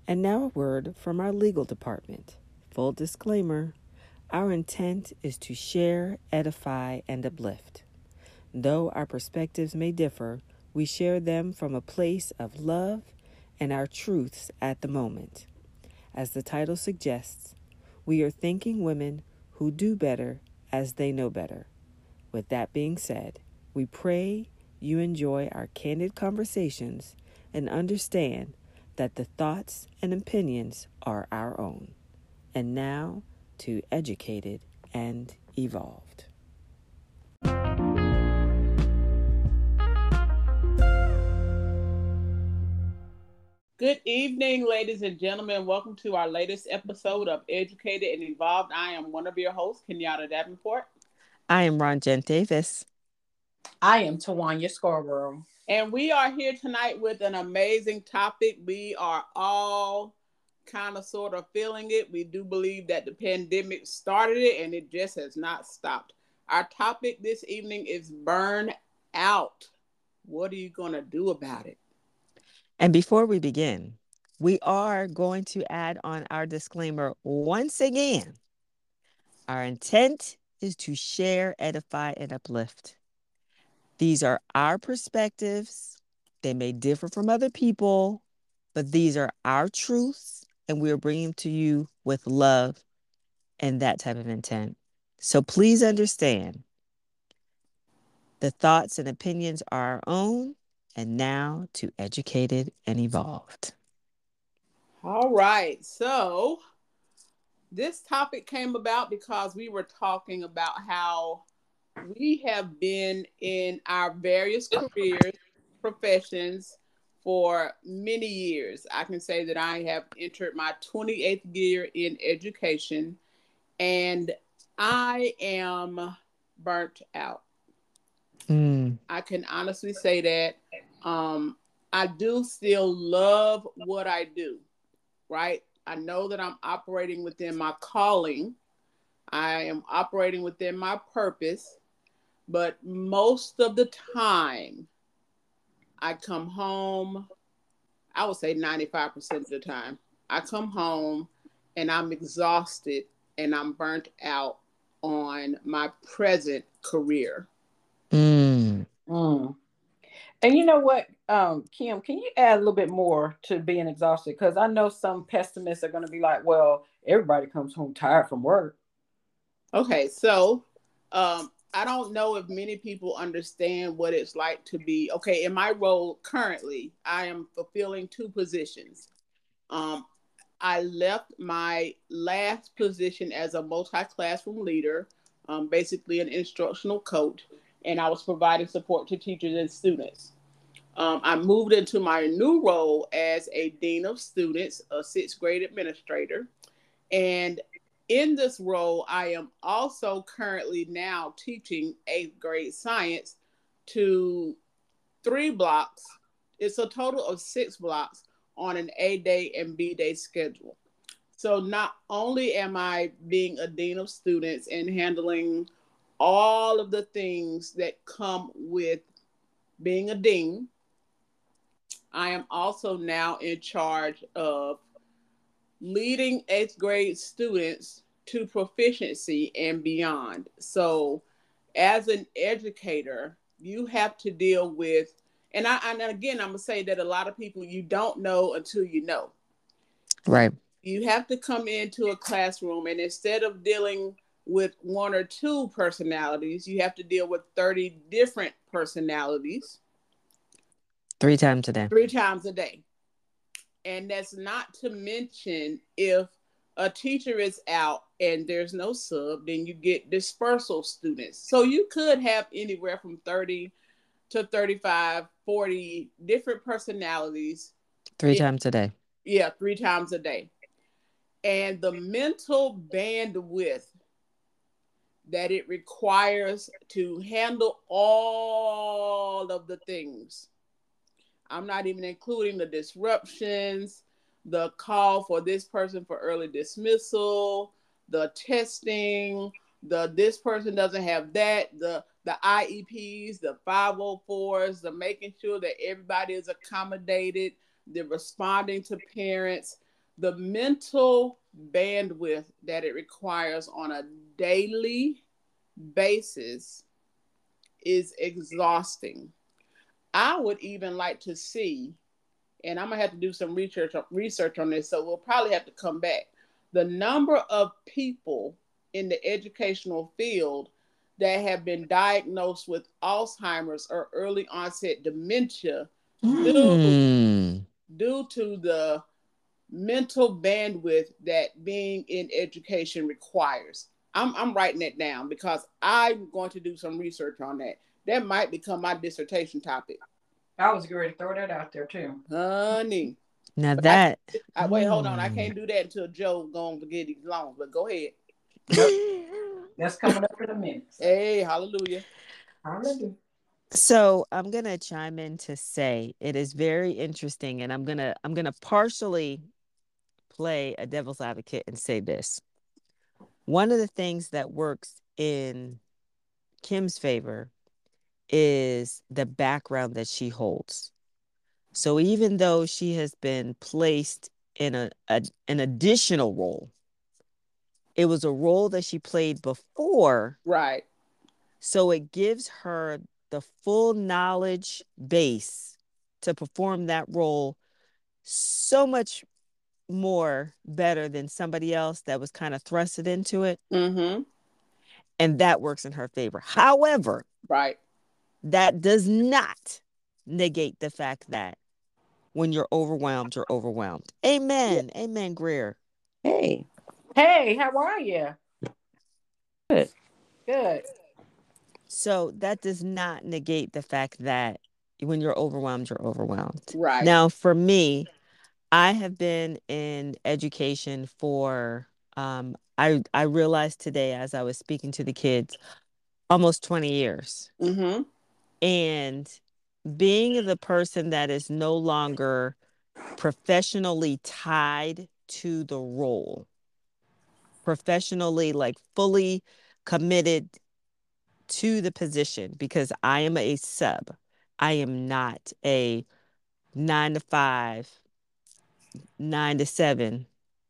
And now a word from our legal department. Full disclaimer, our intent is to share, edify, and uplift. Though our perspectives may differ, we share them from a place of love and our truths at the moment. As the title suggests, we are thanking women who do better as they know better. With that being said, we pray you enjoy our candid conversations and understand that the thoughts and opinions are our own. And now to Educated and Evolved. Good evening, ladies and gentlemen. Welcome to our latest episode of Educated and Evolved. I am one of your hosts, Kenyatta Davenport. I am Ron Jen Davis. I am Tawanya Scarborough. And we are here tonight with an amazing topic. We are all kind of sort of feeling it. We do believe that the pandemic started it and it just has not stopped. Our topic this evening is burn out. What are you going to do about it? And before we begin, we are going to add on our disclaimer once again. Our intent is to share, edify, and uplift. These are our perspectives. They may differ from other people, but these are our truths, and we are bringing them to you with love and that type of intent. So please understand, the thoughts and opinions are our own, and now to Educated and Evolved. All right. So this topic came about because we were talking about how we have been in our various careers, professions for many years. I can say that I have entered my 28th year in education and I am burnt out. I can honestly say that I do still love what I do, right? I know that I'm operating within my calling. I am operating within my purpose. But most of the time, I come home, I would say 95% of the time, I come home and I'm exhausted and I'm burnt out on my present career. And you know what, Kim, can you add a little bit more to being exhausted? Because I know some pessimists are going to be like, well, everybody comes home tired from work. Okay, so I don't know if many people understand what it's like to be, okay, in my role currently, I am fulfilling two positions. Um, I left my last position as a multi-classroom leader, basically an instructional coach, and I was providing support to teachers and students. I moved into my new role as a dean of students, a sixth grade administrator, and in this role, I am also currently now teaching eighth grade science to 3 blocks. It's a total of 6 blocks on an A day and B day schedule. So not only am I being a dean of students and handling all of the things that come with being a dean, I am also now in charge of leading eighth grade students to proficiency and beyond. So, as an educator, you have to deal with, and again, I'm gonna say that a lot of people you don't know until you know. Right. You have to come into a classroom, and instead of dealing with one or two personalities, you have to deal with 30 different personalities 3 times a day. 3 times a day. And that's not to mention if a teacher is out and there's no sub, then you get dispersal students. So you could have anywhere from 30 to 35, 40 different personalities. 3 times a day. Yeah, 3 times a day. And the mental bandwidth that it requires to handle all of the things. I'm not even including the disruptions, the call for this person for early dismissal, the testing, the this person doesn't have that, the IEPs, the 504s, the making sure that everybody is accommodated, the responding to parents, the mental bandwidth that it requires on a daily basis is exhausting. I would even like to see, and I'm gonna have to do some research on this, so we'll probably have to come back. The number of people in the educational field that have been diagnosed with Alzheimer's or early onset dementia due to the mental bandwidth that being in education requires. I'm writing that down because I'm going to do some research on that. That might become my dissertation topic. I was going to throw that out there too. Honey. Now that... wait, hold on. I can't do that until Joe going to get these loans, but go ahead. That's coming up in a minute. Hey, hallelujah. Hallelujah. So I'm going to chime in to say it is very interesting, and I'm going to partially play a devil's advocate and say this. One of the things that works in Kim's favor is the background that she holds. So even though she has been placed in an additional role, it was a role that she played before. Right. So it gives her the full knowledge base to perform that role so much more better than somebody else that was kind of thrusted into it. Mm-hmm. And that works in her favor. However, right, that does not negate the fact that when you're overwhelmed, you're overwhelmed. Amen. Yeah. Amen, Greer. Hey, how are you? Good. So that does not negate the fact that when you're overwhelmed, you're overwhelmed. Right. Now, for me, I have been in education for, I realized today as I was speaking to the kids, almost 20 years. Mm-hmm. And being the person that is no longer professionally tied to the role, professionally, like fully committed to the position, because I am a sub. I am not a 9 to 5, 9 to 7,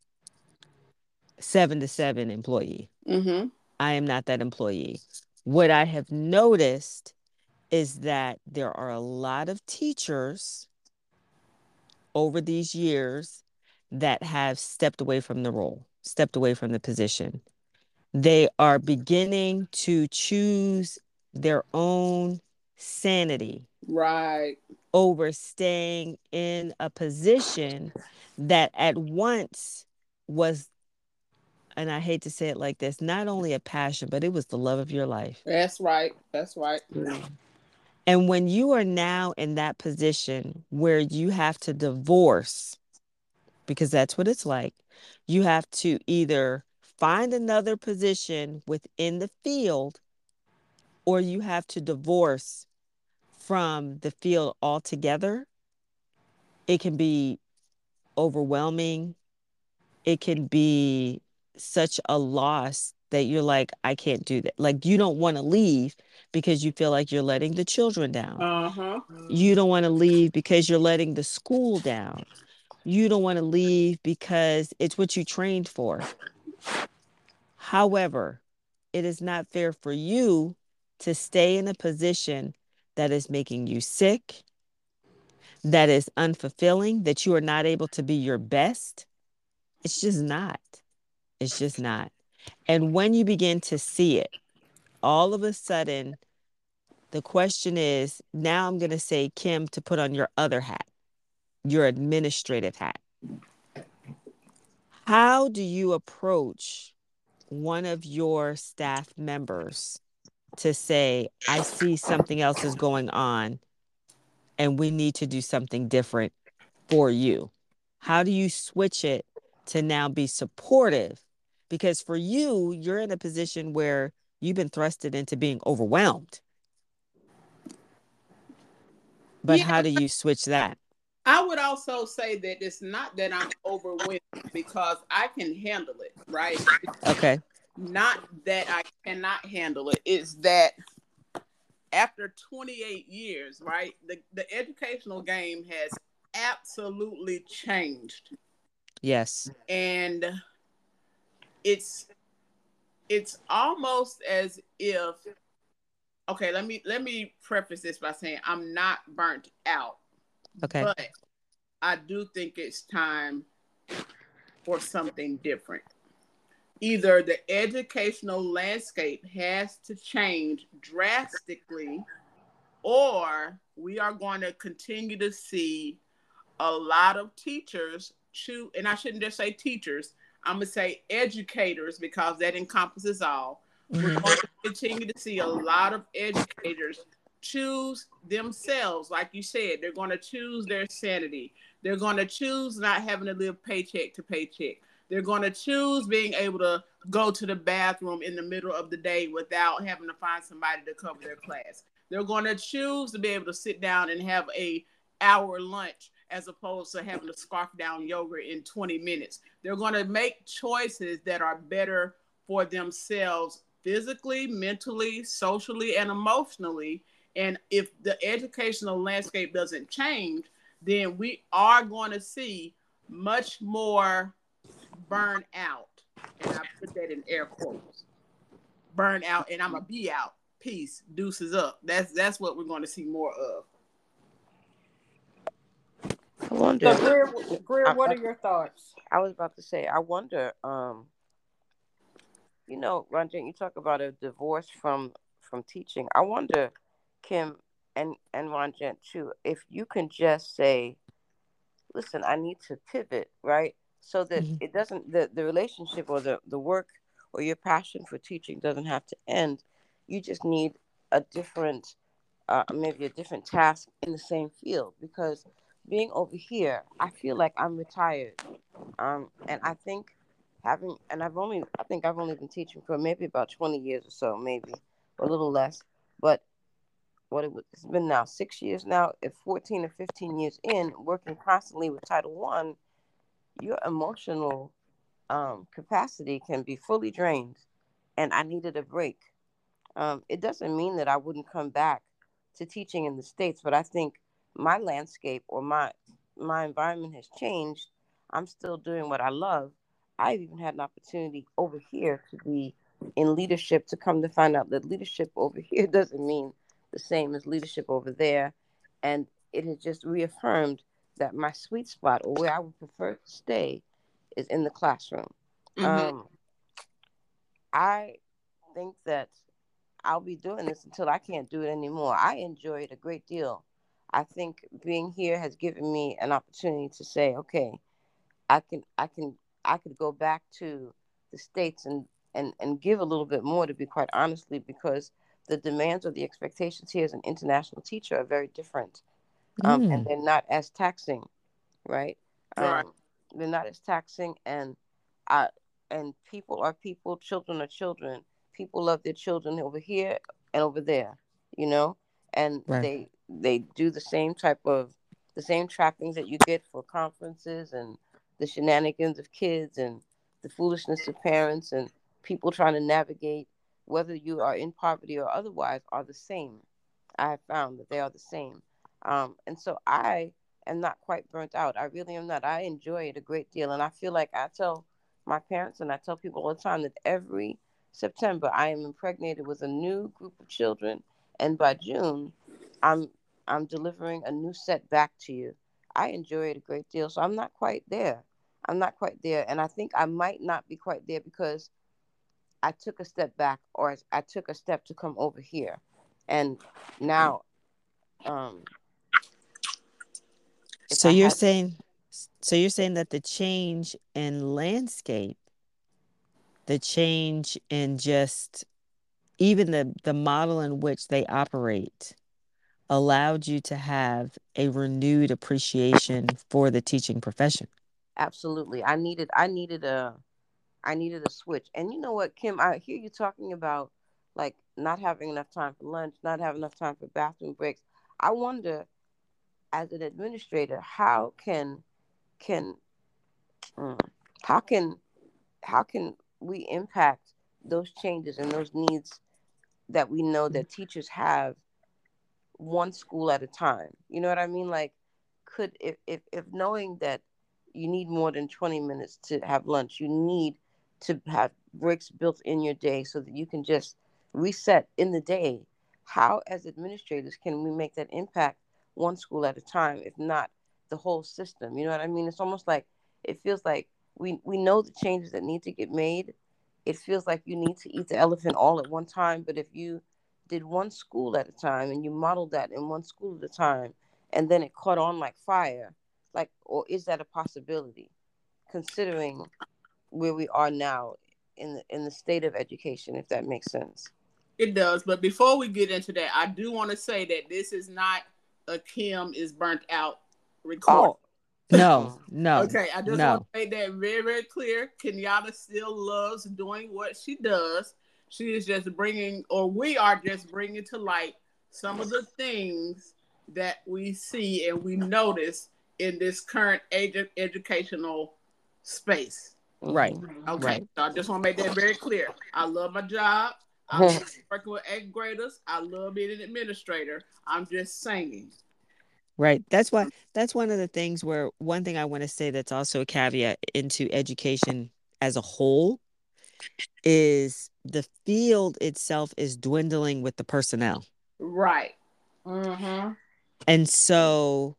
7 to 7 employee. Mm-hmm. I am not that employee. What I have noticed is that there are a lot of teachers over these years that have stepped away from the role, stepped away from the position. They are beginning to choose their own sanity. Right. Over staying in a position that at once was, and I hate to say it like this, not only a passion, but it was the love of your life. That's right. That's right. And when you are now in that position where you have to divorce, because that's what it's like, you have to either find another position within the field, or you have to divorce from the field altogether. It can be overwhelming. It can be such a loss that you're like, I can't do that. Like, you don't want to leave because you feel like you're letting the children down. Uh-huh. You don't want to leave because you're letting the school down. You don't want to leave because it's what you trained for. However, it is not fair for you to stay in a position that is making you sick, that is unfulfilling, that you are not able to be your best. It's just not. It's just not. And when you begin to see it, all of a sudden, the question is, now I'm going to say, Kim, to put on your other hat, your administrative hat. How do you approach one of your staff members to say, I see something else is going on and we need to do something different for you? How do you switch it to now be supportive? Because for you, you're in a position where you've been thrusted into being overwhelmed. But how do you switch that? I would also say that it's not that I'm overwhelmed because I can handle it, right? Okay. Not that I cannot handle it. It's that after 28 years, right, the educational game has absolutely changed. Yes. And it's almost as if, okay, let me preface this by saying I'm not burnt out, Okay. but I do think it's time for something different. Either the educational landscape has to change drastically, or we are going to continue to see a lot of teachers choose, and I shouldn't just say teachers, I'm going to say educators because that encompasses all. We're Mm-hmm. going to continue to see a lot of educators choose themselves. Like you said, they're going to choose their sanity. They're going to choose not having to live paycheck to paycheck. They're going to choose being able to go to the bathroom in the middle of the day without having to find somebody to cover their class. They're going to choose to be able to sit down and have a hour lunch as opposed to having to scarf down yogurt in 20 minutes. They're going to make choices that are better for themselves physically, mentally, socially, and emotionally. And if the educational landscape doesn't change, then we are going to see much more burnout. And I put that in air quotes. Burnout, and I'm a be out. Peace, deuces up. That's what we're going to see more of. I wonder. So, Greer, what are your thoughts? I was about to say, I wonder. Ranjan, you talk about a divorce from teaching. I wonder, Kim and Ranjan too, if you can just say, listen, I need to pivot, right? So that Mm-hmm. it doesn't the relationship or the work or your passion for teaching doesn't have to end. You just need a different maybe a different task in the same field, because being over here, I feel like I'm retired. And I think I think I've only been teaching for maybe about 20 years or so, maybe or a little less. But it's been now 6 years now, if 14 or 15 years in, working constantly with Title One, your emotional capacity can be fully drained. And I needed a break. It doesn't mean that I wouldn't come back to teaching in the States, but I think my landscape or my environment has changed. I'm still doing what I love. I've even had an opportunity over here to be in leadership, to come to find out that leadership over here doesn't mean the same as leadership over there. And it has just reaffirmed that my sweet spot, or where I would prefer to stay, is in the classroom. Mm-hmm. Um, I think that I'll be doing this until I can't do it anymore. I enjoy it a great deal. I think being here has given me an opportunity to say, okay, I can I could go back to the States and give a little bit more, to be quite honestly, because the demands or the expectations here as an international teacher are very different. And Mm. they're not as taxing, right? Right. Um, they're not as taxing, I and people are people, children are children. People love their children over here and over there, you know, and Right. they do the same trappings that you get for conferences, and the shenanigans of kids, and the foolishness of parents, and people trying to navigate, whether you are in poverty or otherwise, are the same. I have found that they are the same. And so I am not quite burnt out. I really am not. I enjoy it a great deal. And I feel like I tell my parents and I tell people all the time that every September I am impregnated with a new group of children. And by June, I'm I'm delivering a new set back to you. I enjoy it a great deal. So I'm not quite there. I'm not quite there. And I think I might not be quite there because I took a step back, or I took a step to come over here. And now, um, if So I you're had saying, so you're saying that the change in landscape, the change in just even the model in which they operate allowed you to have a renewed appreciation for the teaching profession. absolutely, I needed a switch. And you know what, Kim, I hear you talking about like not having enough time for lunch, not having enough time for bathroom breaks. I wonder, as an administrator, can mm, how can how can we impact those changes and those needs that we know that teachers have, one school at a time? You know what I mean? Like, could if knowing that you need more than 20 minutes to have lunch. You need to have breaks built in your day so that you can just reset in the day. How, as administrators, can we make that impact one school at a time, if not the whole system? You know what I mean? It's almost like it feels like we know the changes that need to get made. It feels like you need to eat the elephant all at one time. But if you did one school at a time and you modeled that in one school at a time, and then it caught on like fire, like, or is that a possibility, considering where we are now in the state of education, if that makes sense? It does. But before we get into that, I do want to say that this is not a Kim is burnt out recording. Oh, No, no, Okay, I just want no. to make that very, very clear. Kenyatta still loves doing what she does. She is just bringing, or we are just bringing to light some of the things that we see and we notice in this current educational space. Right, Okay, right, so I just want to make that very clear. I love my job. I love working with 8th graders. I love being an administrator. I'm just saying. right. That's one of the things where one thing I want to say that's also a caveat into education as a whole is the field itself is dwindling with the personnel. Right. Mm-hmm. And so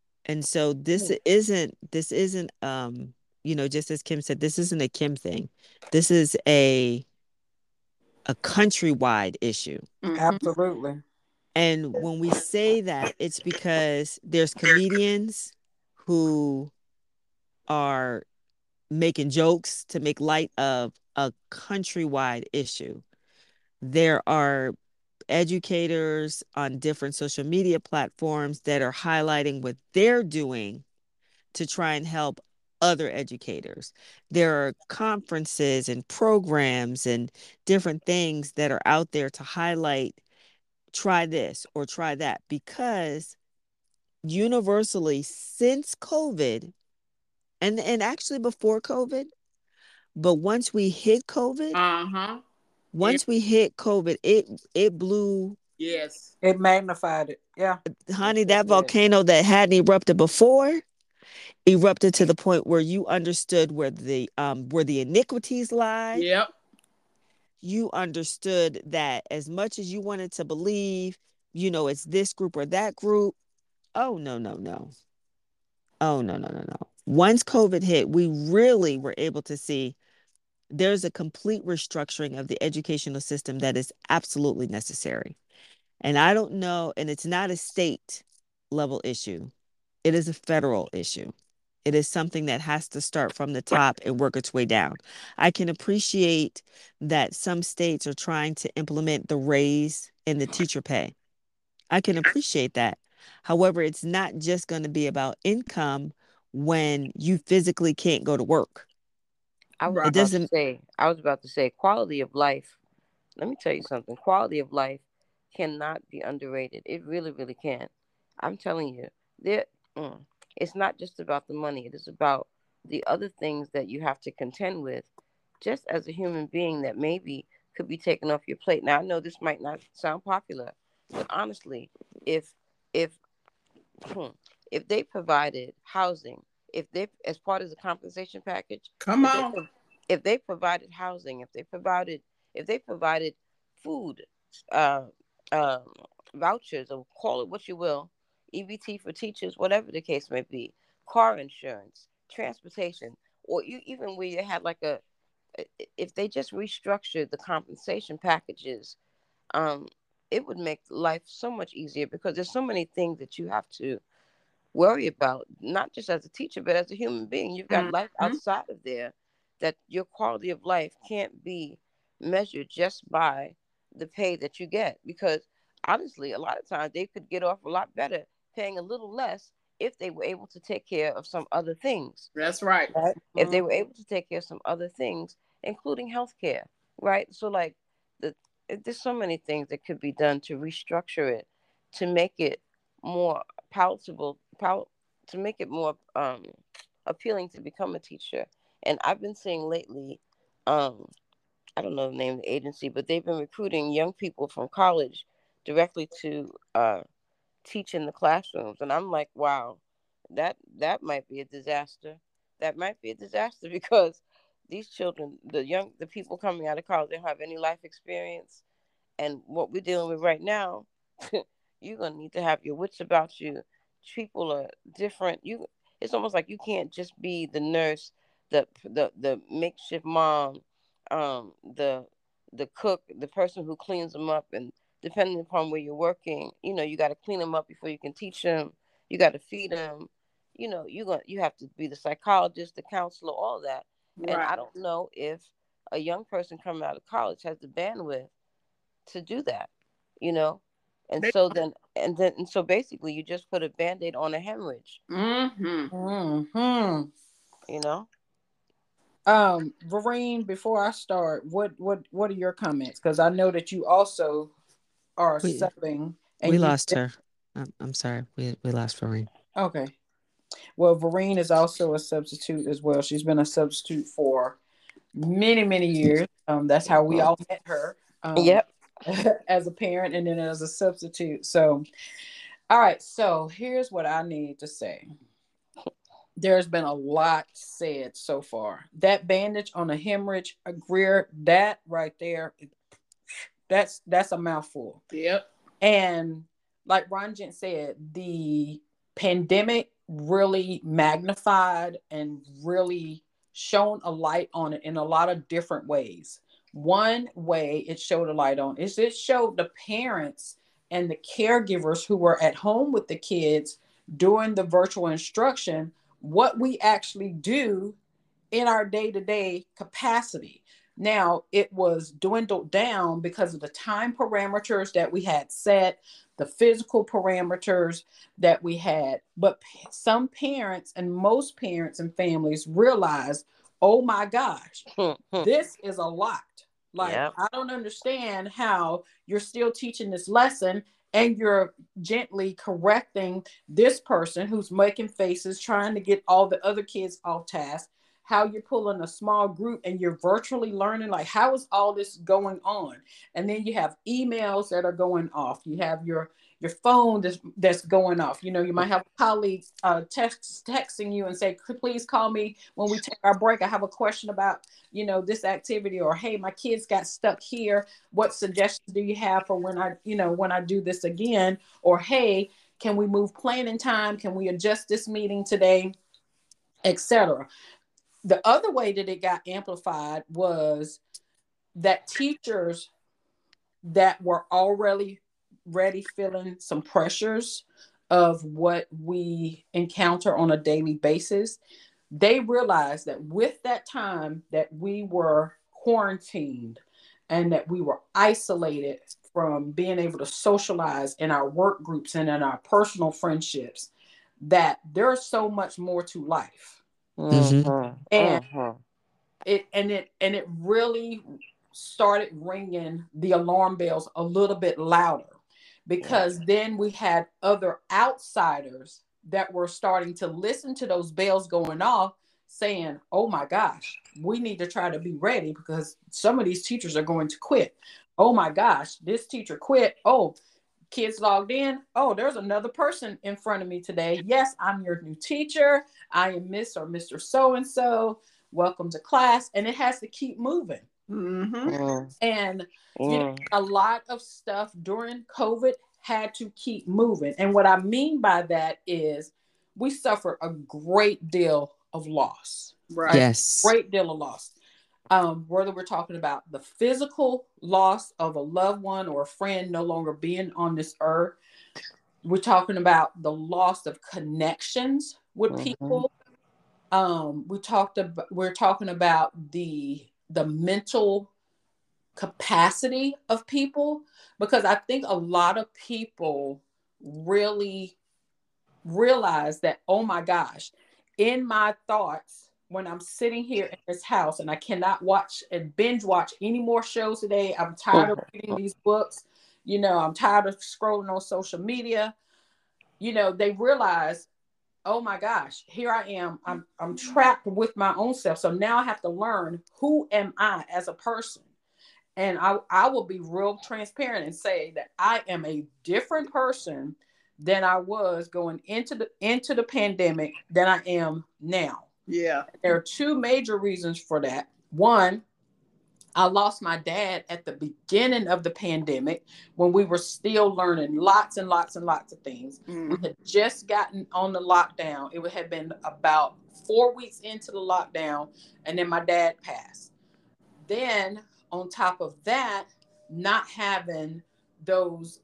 this isn't just as Kim said, this isn't a Kim thing. This is a countrywide issue. Mm-hmm. Absolutely. And when we say that, it's because there's comedians who are making jokes to make light of a countrywide issue. There are educators on different social media platforms that are highlighting what they're doing to try and help other educators. There are conferences and programs and different things that are out there to highlight, try this or try that, because universally since COVID, and actually before COVID, but once we hit COVID, Uh-huh. it blew. Yes. It magnified it. Yeah. Honey, that volcano that hadn't erupted before erupted to the point where you understood where the iniquities lie. Yep. You understood that as much as you wanted to believe, it's this group or that group. Oh, no, no, no. Oh, no, no, no, no. Once COVID hit, we really were able to see there's a complete restructuring of the educational system that is absolutely necessary. And I don't know, and it's not a state level issue. It is a federal issue. It is something that has to start from the top and work its way down. I can appreciate that some states are trying to implement the raise in the teacher pay. I can appreciate that. However, it's not just going to be about income when you physically can't go to work. I was Right. It doesn't. about to say quality of life. Let me tell you something. Quality of life cannot be underrated. It really, really can. I'm telling you, there. It's not just about the money. It is about the other things that you have to contend with, just as a human being that maybe could be taken off your plate. Now I know this might not sound popular, but honestly, if if if they provided housing, if they, as part of the compensation package, Come on. if they provided housing, if they provided food, uh, vouchers, or call it what you will, EBT for teachers, whatever the case may be, car insurance, transportation, or you, even where you had like if they just restructured the compensation packages, um, it would make life so much easier, because there's so many things that you have to worry about, not just as a teacher, but as a human being. You've got life Mm-hmm. outside of there, that your quality of life can't be measured just by the pay that you get. Because honestly, a lot of times they could get off a lot better paying a little less if they were able to take care of some other things. That's right. Right. If they were able to take care of some other things, including healthcare, right? So like there's so many things that could be done to restructure it, to make it more palatable, to make it more appealing to become a teacher. And I've been seeing lately, I don't know the name of the agency, but they've been recruiting young people from college directly to teach in the classrooms. And I'm like, wow, that might be a disaster, that might be a disaster because these children, the people coming out of college, they don't have any life experience. And what we're dealing with right now, you're gonna need to have your wits about you. People are different. It's almost like you can't just be the nurse, the makeshift mom, the cook, the person who cleans them up, and depending upon where you're working, you got to clean them up before you can teach them. You got to feed them. You have to be the psychologist, the counselor, all that. And Right. I don't know if a young person coming out of college has the bandwidth to do that, you know. And so basically you just put a band-aid on a hemorrhage. Mm-hmm. Mm-hmm. You know. Vereen, before I start, what are your comments? Because I know that you also are We subbing, we and you. lost her. I'm sorry. We lost Farine. Okay. Well, Vereen is also a substitute as well. She's been a substitute for many, many years. That's how we all met her. Yep. As a parent and then as a substitute. So, all right. So here's what I need to say. There's been a lot said so far. That bandage on a hemorrhage, a Greer, that right there, that's a mouthful. Yep. And like Ron Gent said, the pandemic really magnified and really shone a light on it in a lot of different ways. One way it showed a light on is it showed the parents and the caregivers who were at home with the kids during the virtual instruction what we actually do in our day-to-day capacity. Now, it was dwindled down because of the time parameters that we had set, the physical parameters that we had. But some parents and most parents and families realized, oh my gosh, this is a lot. Like, Yep. I don't understand how you're still teaching this lesson and you're gently correcting this person who's making faces, trying to get all the other kids off task, how you're pulling a small group and you're virtually learning, like how is all this going on? And then you have emails that are going off. You have your phone that's going off. You might have colleagues texting you and say, please call me when we take our break. I have a question about, this activity, or, hey, my kids got stuck here. What suggestions do you have for when I do this again? Or, hey, can we move planning time? Can we adjust this meeting today? Etc. The other way that it got amplified was that teachers that were already feeling some pressures of what we encounter on a daily basis, they realized that with that time that we were quarantined and that we were isolated from being able to socialize in our work groups and in our personal friendships, that there's so much more to life. Mm-hmm. And Mm-hmm. it really started ringing the alarm bells a little bit louder, because then we had other outsiders that were starting to listen to those bells going off, saying, oh my gosh, we need to try to be ready because some of these teachers are going to quit. Oh my gosh, this teacher quit. Oh, kids logged in. Oh, there's another person in front of me today. Yes, I'm your new teacher. I am Miss or Mr. So-and-so. Welcome to class. And it has to keep moving. Mm-hmm. And a lot of stuff during COVID had to keep moving. And what I mean by that is we suffered a great deal of loss. Right. Yes. Great deal of loss. Whether we're talking about the physical loss of a loved one or a friend no longer being on this earth, we're talking about the loss of connections with people. We're talking about the mental capacity of people, because I think a lot of people really realize that, oh my gosh, in my thoughts, when I'm sitting here in this house and I cannot watch and binge watch any more shows today, I'm tired of reading these books, I'm tired of scrolling on social media, they realize, oh my gosh, here I am. I'm trapped with my own self. So now I have to learn, who am I as a person? And I will be real transparent and say that I am a different person than I was going into the pandemic than I am now. Yeah. There are two major reasons for that. One, I lost my dad at the beginning of the pandemic when we were still learning lots and lots and lots of things. We had just gotten on the lockdown. It had been about 4 weeks into the lockdown, and then my dad passed. Then, on top of that, not having those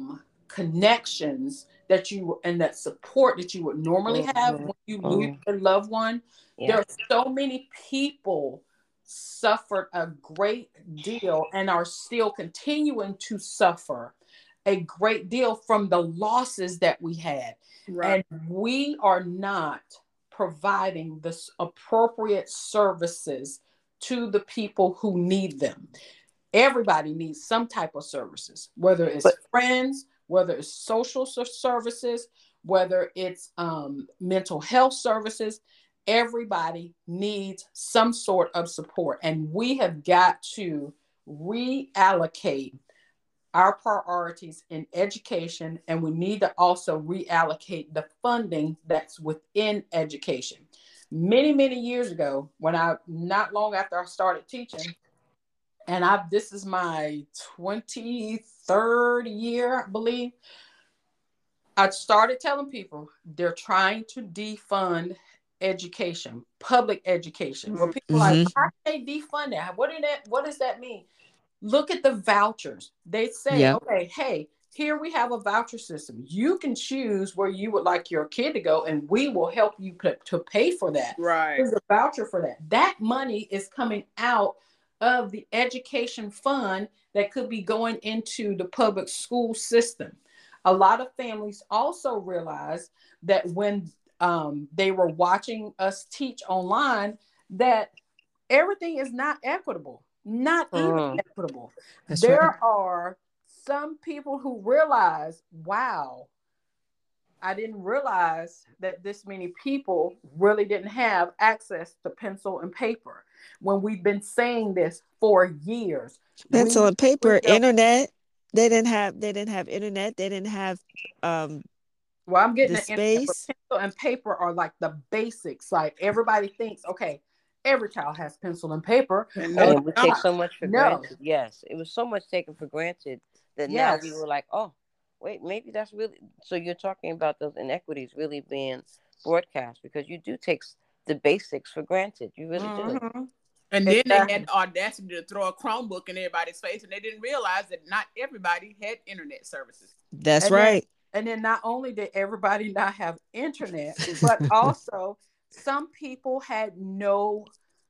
connections that you and that support that you would normally have when you lose a loved one. There are so many people suffered a great deal and are still continuing to suffer a great deal from the losses that we had. Right. And we are not providing the appropriate services to the people who need them. Everybody needs some type of services, whether it's friends, whether it's social services, whether it's mental health services. Everybody needs some sort of support. And we have got to reallocate our priorities in education, and we need to also reallocate the funding that's within education. Many, many years ago, not long after I started teaching, and this is my 23rd year, I believe, I started telling people they're trying to defund education, public education. Where people are like, how can they defund that? What does that mean? Look at the vouchers. They say, okay, hey, here we have a voucher system. You can choose where you would like your kid to go, and we will help you to pay for that. Right. There's a voucher for that. That money is coming out of the education fund that could be going into the public school system. A lot of families also realized that when they were watching us teach online, that everything is not equitable. Not even equitable. There are some people who realize, wow, I didn't realize that this many people really didn't have access to pencil and paper when we've been saying this for years. Pencil and paper, internet. They didn't have internet. They didn't have well, I'm getting the space. Pencil and paper are like the basics. Like everybody thinks, okay, every child has pencil and paper. And we take so much for granted. Yes, it was so much taken for granted that now we were like, oh, wait, maybe that's really. So you're talking about those inequities really being broadcast because you do take the basics for granted. You really do. And then they had the audacity to throw a Chromebook in everybody's face, and they didn't realize that not everybody had internet services. That's right. And then not only did everybody not have internet, but also some people had no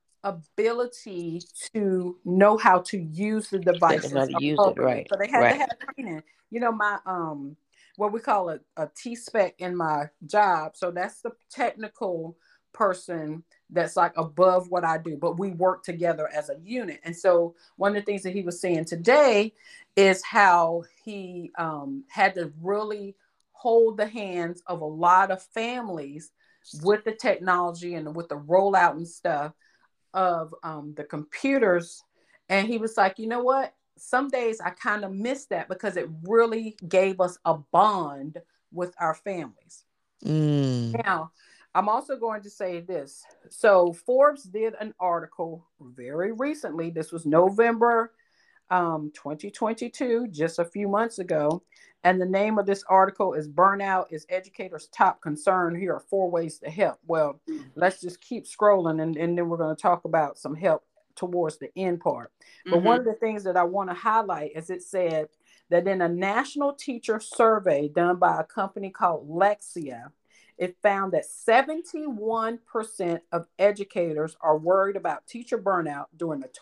ability to know how to use the devices. Right. So they had to have training. You know, my what we call a T-spec in my job. So that's the technical person that's like above what I do, but we work together as a unit. And so one of the things that he was saying today is how he had to really hold the hands of a lot of families with the technology and with the rollout and stuff of the computers. And he was like, you know what? Some days I kind of miss that because it really gave us a bond with our families. Now, I'm also going to say this. So Forbes did an article very recently. This was November 2022, just a few months ago. And the name of this article is Burnout is Educators' Top Concern. Here are 4 ways to help. Well, let's just keep scrolling and then we're going to talk about some help towards the end part. But one of the things that I want to highlight is it said that in a national teacher survey done by a company called Lexia, it found that 71% of educators are worried about teacher burnout during the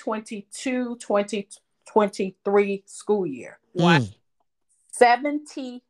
2022-2023 school year. Wow. 71%.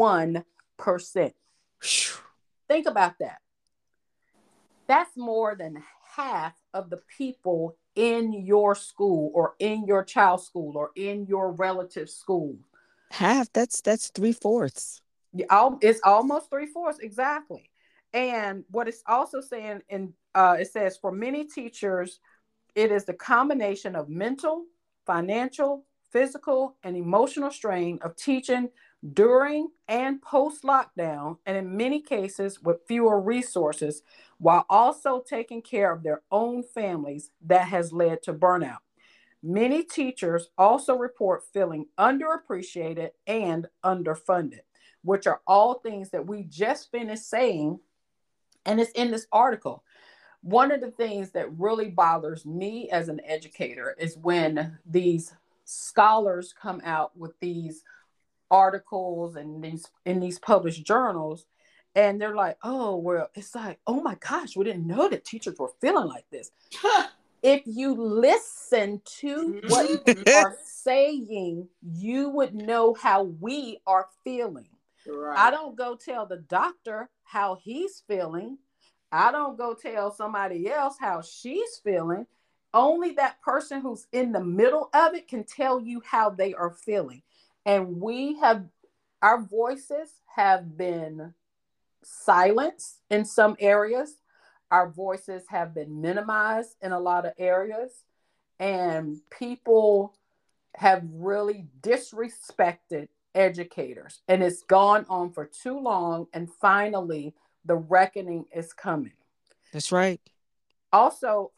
Think about that. That's more than half of the people in your school or in your child's school or in your relative's school. Half, that's 3/4. It's almost 3/4, exactly. And what it's also saying, it says for many teachers, it is the combination of mental, financial, physical, and emotional strain of teaching during and post lockdown, and in many cases with fewer resources, while also taking care of their own families, that has led to burnout. Many teachers also report feeling underappreciated and underfunded, which are all things that we just finished saying, and it's in this article. One of the things that really bothers me as an educator is when these scholars come out with these articles and these published journals, and they're like, oh well, it's like, oh my gosh, we didn't know that teachers were feeling like this. If you listen to what we are saying, you would know how we are feeling. Right. I don't go tell the doctor how he's feeling. I don't go tell somebody else how she's feeling. Only that person who's in the middle of it can tell you how they are feeling. And our voices have been silenced in some areas. Our voices have been minimized in a lot of areas. And people have really disrespected educators. And it's gone on for too long. And finally, the reckoning is coming. That's right. Also,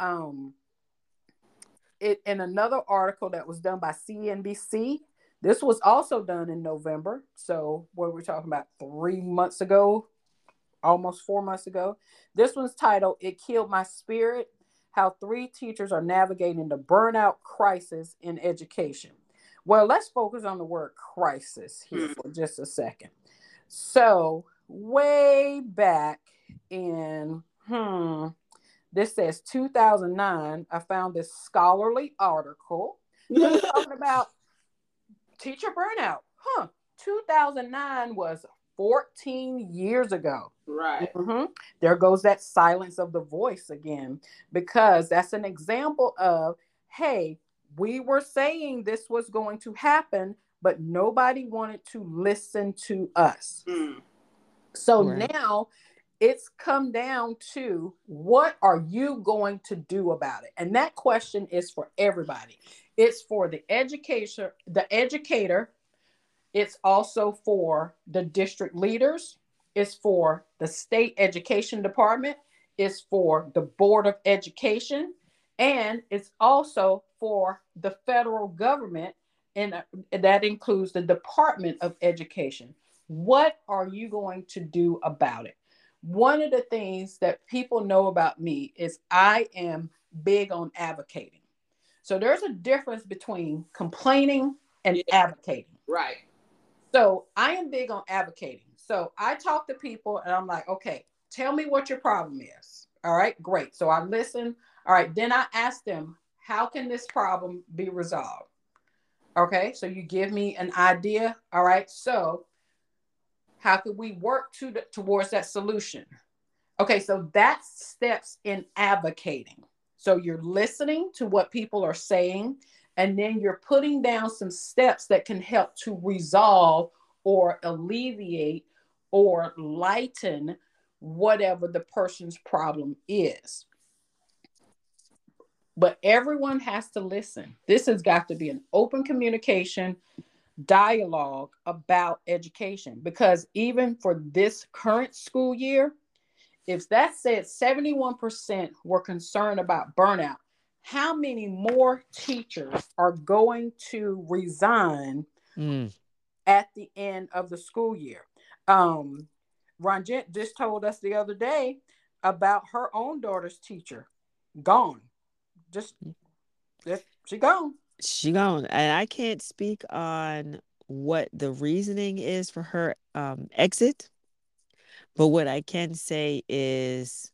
in another article that was done by CNBC, this was also done in November. So what we're talking about 3 months ago, almost 4 months ago. This one's titled, It Killed My Spirit, How 3 Teachers Are Navigating the Burnout Crisis in Education. Well, let's focus on the word crisis here for just a second. So way back in, this says 2009, I found this scholarly article talking about teacher burnout. 2009 was 14 years ago. Right. There goes that silence of the voice again, because that's an example of, hey, we were saying this was going to happen, but nobody wanted to listen to us. So now it's come down to, what are you going to do about it? And that question is for everybody. It's for the educator. It's also for the district leaders. It's for the state education department. It's for the Board of Education. And it's also for the federal government. And that includes the Department of Education. What are you going to do about it? One of the things that people know about me is I am big on advocating. So there's a difference between complaining and advocating. Right. So I am big on advocating. So I talk to people and I'm like, okay, tell me what your problem is. All right, great. So I listen. All right, then I ask them, how can this problem be resolved? Okay, so you give me an idea. All right, so how could we work towards that solution? Okay, so that's steps in advocating. So you're listening to what people are saying, and then you're putting down some steps that can help to resolve or alleviate or lighten whatever the person's problem is. But everyone has to listen. This has got to be an open communication dialogue about education, because even for this current school year, if that said 71% were concerned about burnout, how many more teachers are going to resign at the end of the school year? Ranjit just told us the other day about her own daughter's teacher gone. She gone. She gone. And I can't speak on what the reasoning is for her exit. But what I can say is,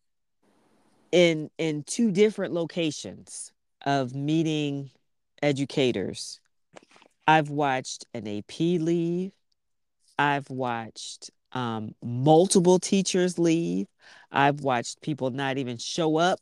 in 2 different locations of meeting educators, I've watched an AP leave. I've watched multiple teachers leave. I've watched people not even show up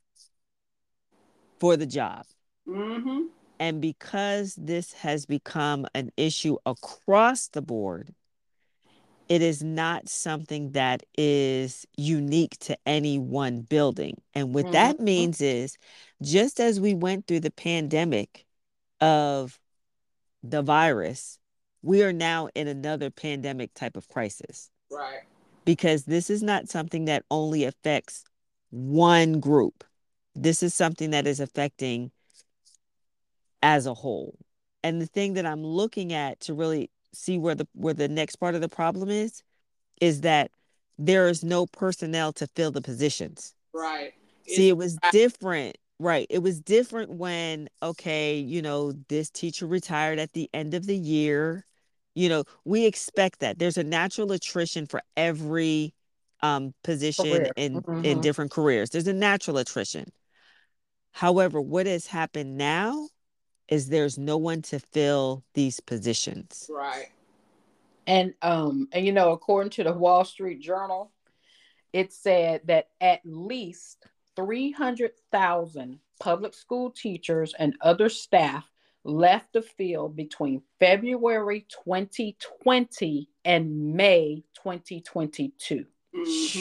for the job. And because this has become an issue across the board, it is not something that is unique to any one building. And what that means is, just as we went through the pandemic of the virus, we are now in another pandemic type of crisis. Right. Because this is not something that only affects one group. This is something that is affecting as a whole. And the thing that I'm looking at to really see where the next part of the problem is that there is no personnel to fill the positions. Right. See, it was different. Right. It was different when, okay, this teacher retired at the end of the year. We expect that. There's a natural attrition for every position Career. in different careers. There's a natural attrition. However, what has happened now is there's no one to fill these positions. Right. And according to the Wall Street Journal, it said that at least 300,000 public school teachers and other staff left the field between February 2020 and May 2022. Mm-hmm.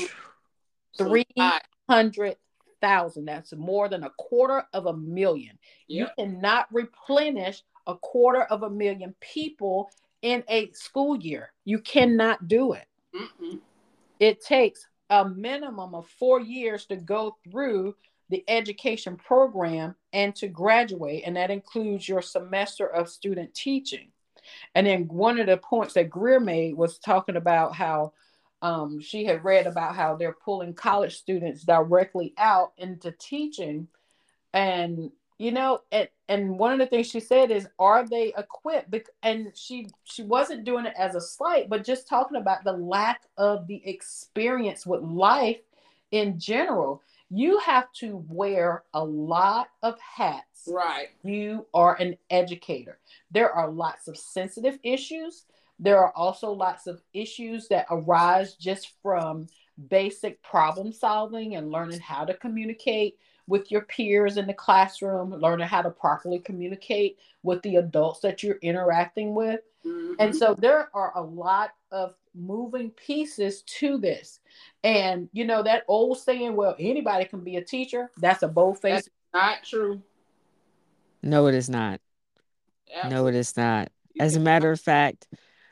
300,000. That's more than 250,000. Yep. You cannot replenish 250,000 people in a school year. You cannot do it. Mm-mm. It takes a minimum of 4 years to go through the education program and to graduate. And that includes your semester of student teaching. And then one of the points that Greer made was talking about how she had read about how they're pulling college students directly out into teaching. And and one of the things she said is, are they equipped? And she wasn't doing it as a slight, but just talking about the lack of the experience with life in general. You have to wear a lot of hats. Right. You are an educator. There are lots of sensitive issues. There are also lots of issues that arise just from basic problem solving and learning how to communicate with your peers in the classroom, learning how to properly communicate with the adults that you're interacting with. Mm-hmm. And so there are a lot of moving pieces to this. And, that old saying, well, anybody can be a teacher, that's a bold-faced. That's not true. No, it is not. Absolutely. No, it is not. As a matter of fact,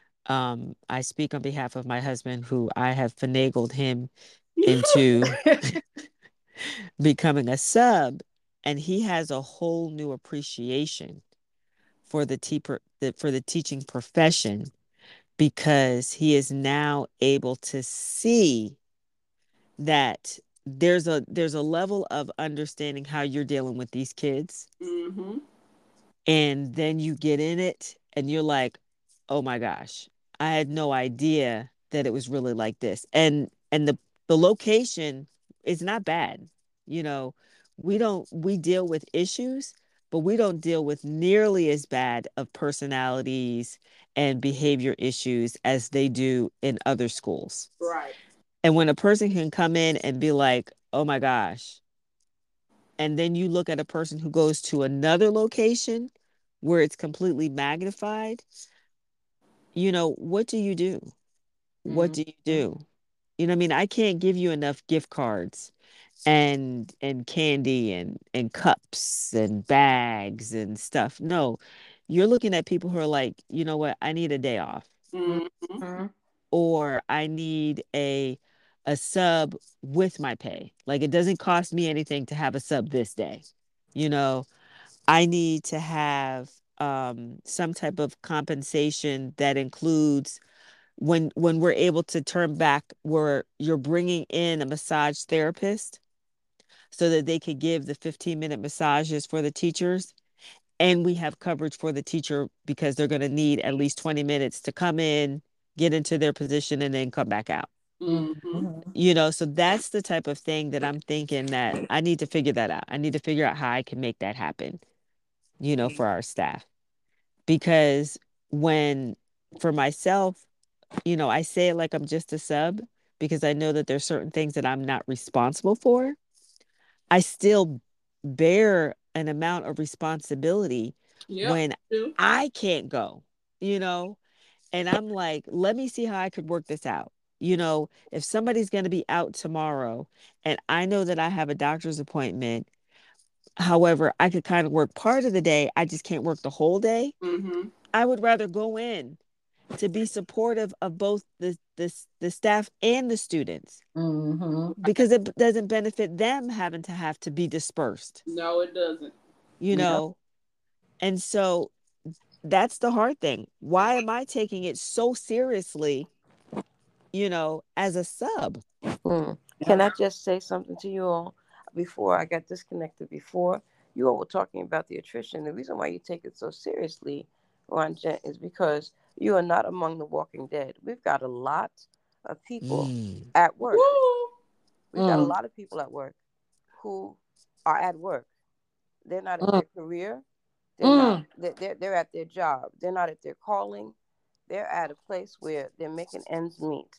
I speak on behalf of my husband, who I have finagled him into becoming a sub, and he has a whole new appreciation for the teaching profession, because he is now able to see that there's a level of understanding how you're dealing with these kids. Mm-hmm. And then you get in it and you're like, oh my gosh, I had no idea that it was really like this. And the location is not bad. We deal with issues, but we don't deal with nearly as bad of personalities and behavior issues as they do in other schools. Right. And when a person can come in and be like, oh my gosh, and then you look at a person who goes to another location where it's completely magnified, what do you do? Mm-hmm. What do you do? You know what I mean? I can't give you enough gift cards and candy and cups and bags and stuff. No, you're looking at people who are like, you know what? I need a day off. Mm-hmm. Or I need a sub with my pay. Like, it doesn't cost me anything to have a sub this day. I need to have some type of compensation that includes when we're able to turn back, where you're bringing in a massage therapist so that they could give the 15-minute massages for the teachers. And we have coverage for the teacher because they're going to need at least 20 minutes to come in, get into their position, and then come back out. Mm-hmm. So that's the type of thing that I'm thinking that I need to figure that out. I need to figure out how I can make that happen, for our staff. Because for myself, I say it like I'm just a sub, because I know that there's certain things that I'm not responsible for. I still bear an amount of responsibility when I can't go, and I'm like, let me see how I could work this out. If somebody's going to be out tomorrow and I know that I have a doctor's appointment, however, I could kind of work part of the day, I just can't work the whole day. Mm-hmm. I would rather go in to be supportive of both the staff and the students, because it doesn't benefit them having to have to be dispersed. No, it doesn't. You know, and so that's the hard thing. Why am I taking it so seriously, as a sub? Can I just say something to you all before I got disconnected? Before you all were talking about the attrition, the reason why you take it so seriously, Ron Jen, is because you are not among the walking dead. We've got a lot of people at work. We've got a lot of people at work who are at work. They're not at their career. They're not. They're at their job. They're not at their calling. They're at a place where they're making ends meet.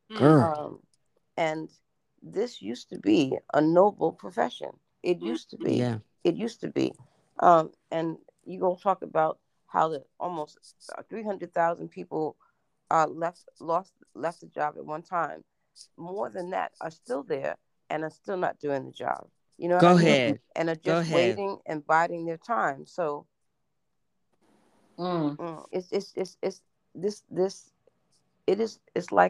And this used to be a noble profession. It used to be. Yeah. It used to be. And you're going to talk about how the almost 300,000 people left the job at one time. More than that are still there and are still not doing the job. You know what I mean? Ahead. And are just waiting and biding their time. So it's like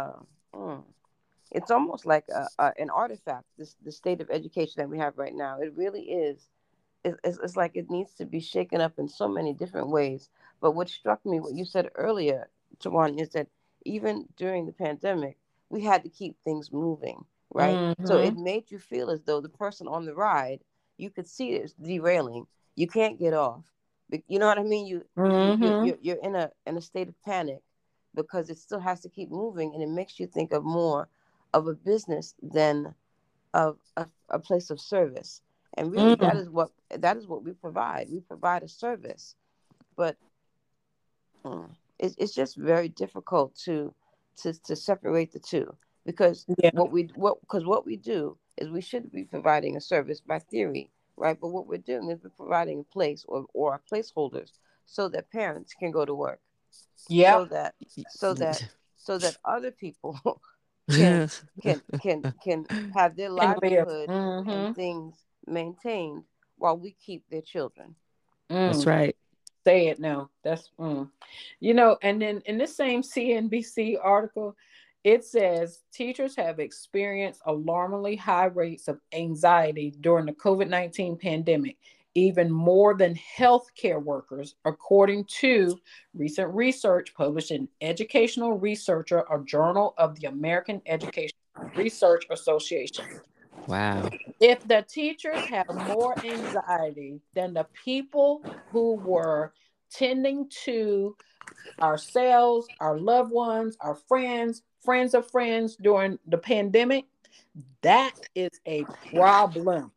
it's almost like an artifact. The state of education that we have right now. It really is. It's like it needs to be shaken up in so many different ways. But what struck me, what you said earlier, Tawan, is that even during the pandemic, we had to keep things moving, right? So it made you feel as though the person on the ride, you could see it's derailing. You can't get off. You know what I mean? You're in a state of panic because it still has to keep moving, and it makes you think of more of a business than of a place of service. And really, that is what we provide. We provide a service, but it's just very difficult to separate the two, because what we do is we should be providing a service by theory, right? But what we're doing is we're providing a place or our placeholders so that parents can go to work, so that other people can have their livelihood and things maintained while we keep their children. That's right. Say it now. That's and then in this same CNBC article, it says teachers have experienced alarmingly high rates of anxiety during the COVID-19 pandemic, even more than healthcare workers, according to recent research published in Educational Researcher, a journal of the American Education Research Association. Wow. If the teachers have more anxiety than the people who were tending to ourselves, our loved ones, our friends of friends during the pandemic, that is a problem.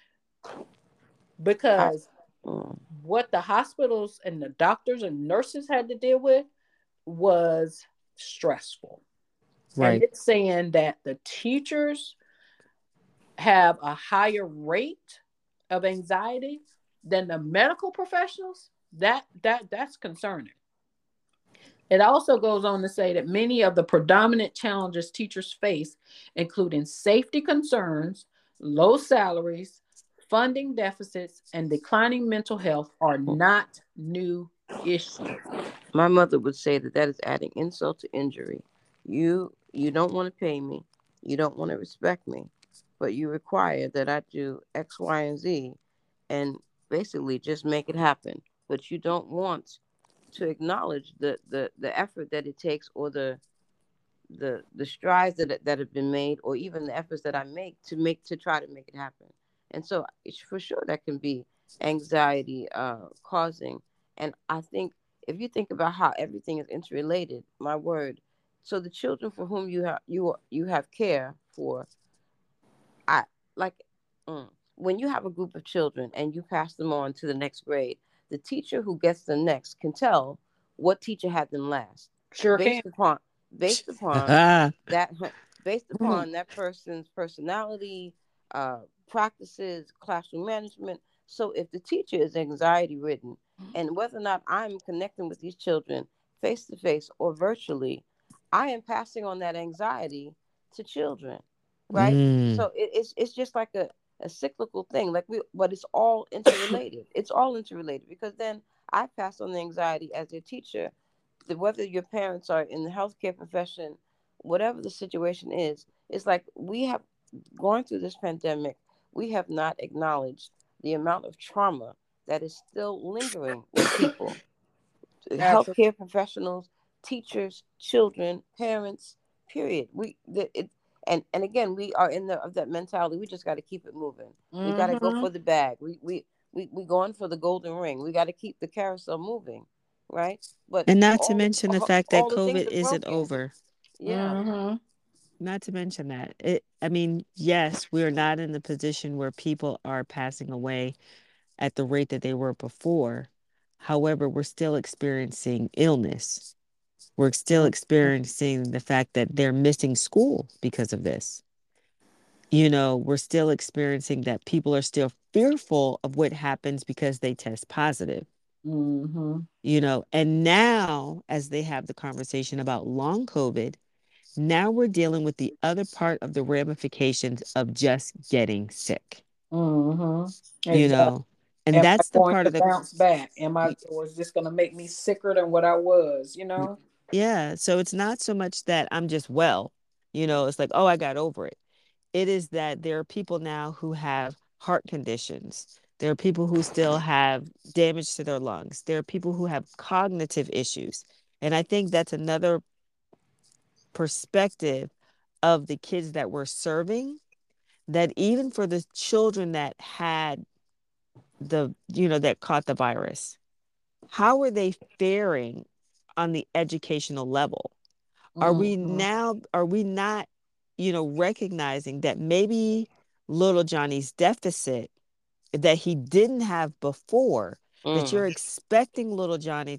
Because what the hospitals and the doctors and nurses had to deal with was stressful. Right. And it's saying that the teachers have a higher rate of anxiety than the medical professionals. That's concerning. It also goes on to say that many of the predominant challenges teachers face, including safety concerns, low salaries, funding deficits, and declining mental health, are not new issues. My mother would say that is adding insult to injury. You don't want to pay me. You don't want to respect me, but you require that I do X, Y, and Z, and basically just make it happen. But you don't want to acknowledge the effort that it takes, or the strides that have been made, or even the efforts that I make to try to make it happen. And so for sure that can be anxiety causing. And I think if you think about how everything is interrelated, my word. So the children for whom you have care for, when you have a group of children and you pass them on to the next grade, the teacher who gets them next can tell what teacher had them last. Sure based can. Based upon that person's personality, practices, classroom management. So if the teacher is anxiety ridden, and whether or not I'm connecting with these children face to face or virtually, I am passing on that anxiety to children, right? So it's just like a cyclical thing, but it's all interrelated. It's all interrelated, because then I pass on the anxiety as their teacher whether your parents are in the healthcare profession, whatever the situation is, it's like we have going through this pandemic, we have not acknowledged the amount of trauma that is still lingering with people, Absolutely. healthcare professionals, teachers, children, parents. Period. And again, we are in the of that mentality. We just got to keep it moving. We got to go for the bag. We going for the golden ring. We got to keep the carousel moving, right? But And not to mention the fact that all the things COVID are isn't broken. over. Yeah. Not to mention that. I mean, yes, we're not in the position where people are passing away at the rate that they were before. However, we're still experiencing illness. We're still experiencing the fact that they're missing school because of this. We're still experiencing that people are still fearful of what happens because they test positive. And now as they have the conversation about long COVID, now we're dealing with the other part of the ramifications of just getting sick. Exactly. And Am I that's the going part to of the bounce back? Or is this going to make me sicker than what I was? Yeah. So it's not so much that I'm just well, it's like, oh, I got over it. It is that there are people now who have heart conditions. There are people who still have damage to their lungs. There are people who have cognitive issues. And I think that's another perspective of the kids that we're serving, that even for the children that had that caught the virus, how are they faring on the educational level? Are we not, recognizing that maybe little Johnny's deficit that he didn't have before, that you're expecting little Johnny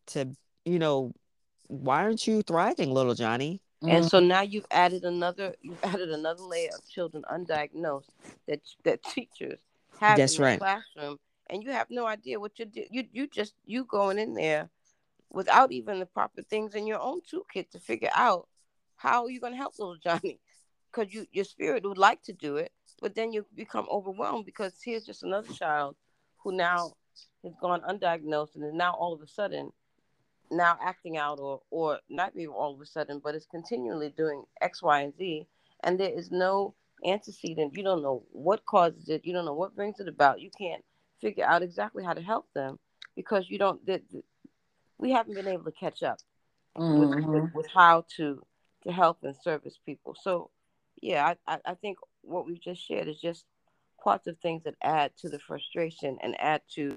why aren't you thriving, little Johnny? And so now you've added another layer of children undiagnosed that teachers have That's in the right. classroom, and you have no idea what you going in there without even the proper things in your own toolkit to figure out how are you going to help little Johnny, because your spirit would like to do it, but then you become overwhelmed because here's just another child who now has gone undiagnosed and is now all of a sudden now acting out, or not even all of a sudden, but is continually doing X, Y, and Z, and there is no antecedent. You don't know what causes it. You don't know what brings it about. You can't figure out exactly how to help them because you don't. We haven't been able to catch up with how to help and service people. So, yeah, I think what we've just shared is just parts of things that add to the frustration and add to.